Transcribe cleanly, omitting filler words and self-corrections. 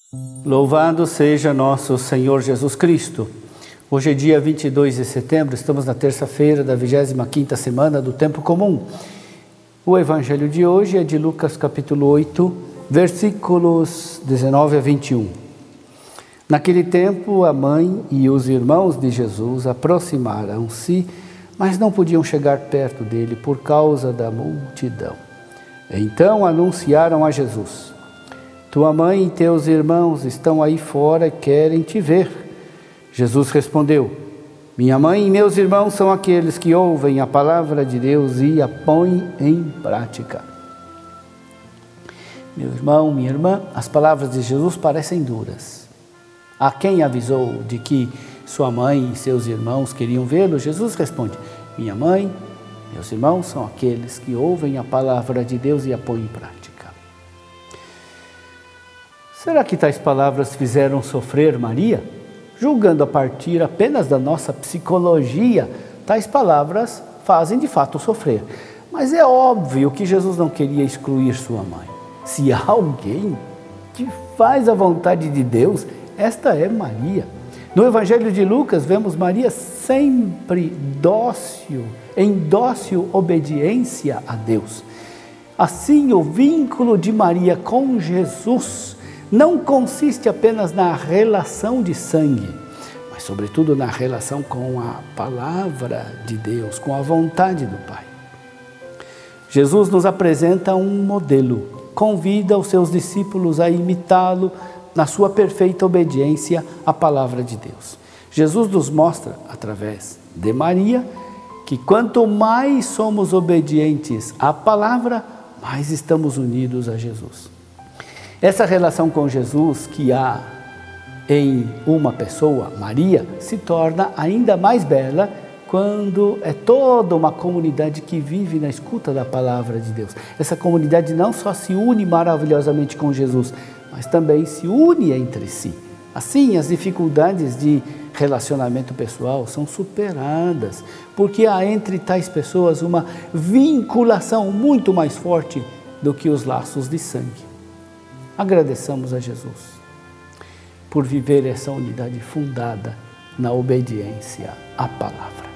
Louvado seja nosso Senhor Jesus Cristo. Hoje é dia 22 de setembro, estamos na terça-feira da 25ª semana do Tempo Comum. O evangelho de hoje é de Lucas capítulo 8, versículos 19 a 21. Naquele tempo, a mãe e os irmãos de Jesus aproximaram-se, mas não podiam chegar perto dele por causa da multidão. Então anunciaram a Jesus: tua mãe e teus irmãos estão aí fora e querem te ver. Jesus respondeu: minha mãe e meus irmãos são aqueles que ouvem a palavra de Deus e a põem em prática. Meu irmão, minha irmã, as palavras de Jesus parecem duras. A quem avisou de que sua mãe e seus irmãos queriam vê-lo, Jesus responde: minha mãe, meus irmãos são aqueles que ouvem a palavra de Deus e a põem em prática. Será que tais palavras fizeram sofrer Maria? Julgando a partir apenas da nossa psicologia, tais palavras fazem de fato sofrer. Mas é óbvio que Jesus não queria excluir sua mãe. Se há alguém que faz a vontade de Deus, esta é Maria. No Evangelho de Lucas, vemos Maria sempre em dócil obediência a Deus. Assim, o vínculo de Maria com Jesus não consiste apenas na relação de sangue, mas sobretudo na relação com a palavra de Deus, com a vontade do Pai. Jesus nos apresenta um modelo, convida os seus discípulos a imitá-lo na sua perfeita obediência à palavra de Deus. Jesus nos mostra, através de Maria, que quanto mais somos obedientes à palavra, mais estamos unidos a Jesus. Essa relação com Jesus que há em uma pessoa, Maria, se torna ainda mais bela quando é toda uma comunidade que vive na escuta da palavra de Deus. Essa comunidade não só se une maravilhosamente com Jesus, mas também se une entre si. Assim, as dificuldades de relacionamento pessoal são superadas, porque há entre tais pessoas uma vinculação muito mais forte do que os laços de sangue. Agradeçamos a Jesus por viver essa unidade fundada na obediência à palavra.